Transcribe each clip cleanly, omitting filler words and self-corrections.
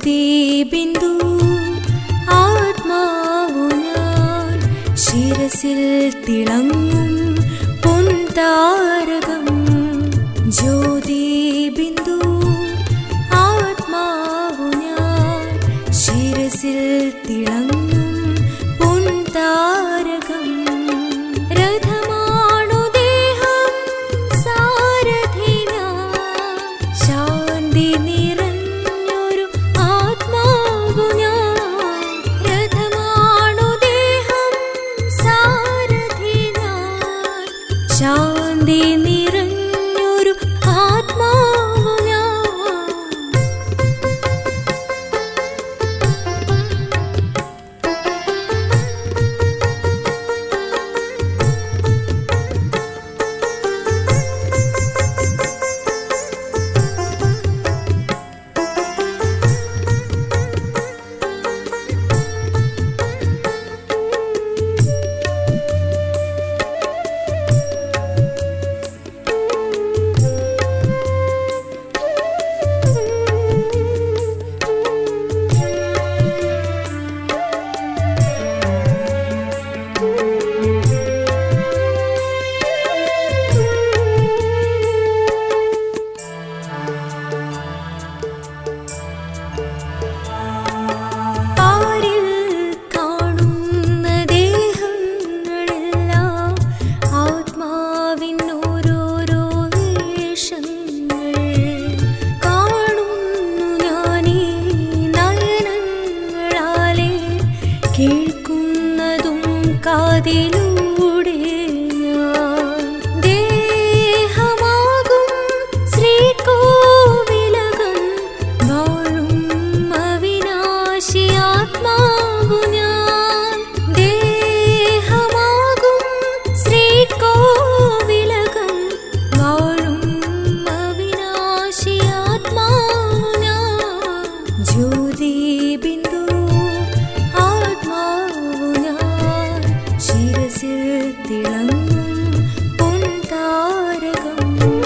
ജ്യോതിബിന്ദു ആത്മാവു ഞാൻ, ശിരസിൽ തിളങ്ങും പൊൻതാരകം. ജ്യോതിബിന്ദു ആത്മാവു ഞാൻ, ശിരസിൽ തിളങ്ങും പൊൻതാരകം. രഥമാണു ദേഹം സാരഥി ഞാൻ, ശാന്തി നിറഞ്ഞൊരു ആത്മാവു ഞാൻ. രഥമാണു ദേഹം സാരഥി ഞാൻ, ശാന്തി നിറഞ്ഞൊരു ആത്മാവു ഞാൻ. കേൾക്കുന്നതും കാതിലൂടെ ഞാൻ, ദേഹമാകും ശ്രീകോവിലകം വാഴും അവിനാശി ആത്മാവു ഞാൻ. ദേഹമാകും ശ്രീകോവിലകം വാഴും അവിനാശി ആത്മാവു ഞാൻ. ജ്യോതിബിന്ദു ശിരസിൽ തിളങ്ങും പൊൻതാരകം.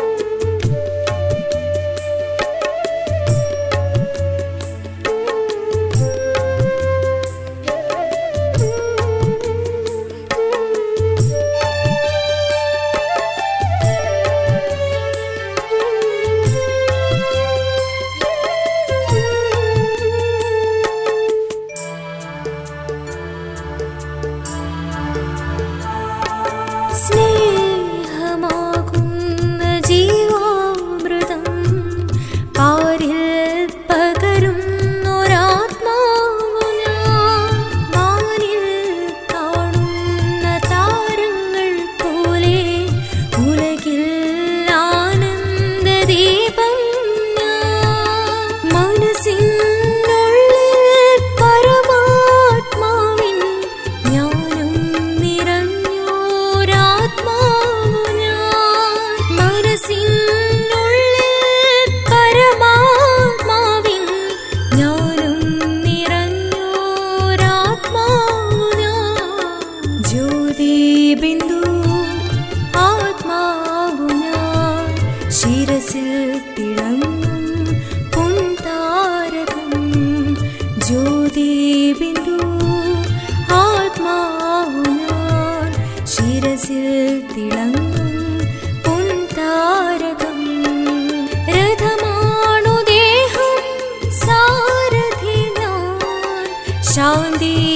സ്നേഹമാകുന്ന ജീവാമൃതം പാരിൽ പകരുന്നൊരാത്മാവു ഞാൻ. വാനിൽ കാണുന്ന താരങ്ങൾ പോലെ ഉലകിൽ ആനന്ദദീപം ഞാൻ. മനസ്സിനുള്ളിൽ പരമാത്മാവിൻ ജ്ഞാനം നിറഞ്ഞോരാത്മാവു ഞാൻ. മനസ്സിനുള്ളിൽ പരമാത്മാവിൻ ജ്ഞാനം നിറഞ്ഞോരാത്മാവു ഞാൻ. ജ്യോതിബിന്ദു ആത്മാവു ഞാൻ, ശിരസിൽ തിളങ്ങും പൊൻതാരകം. ജ്യോതിബിന്ദു ആത്മാവു ഞാൻ, ശിരസിൽ തിളങ്ങും പൊൻതാരകം. രഥമാണു ദേഹം സാരഥി ഞാൻ, ശാന്തി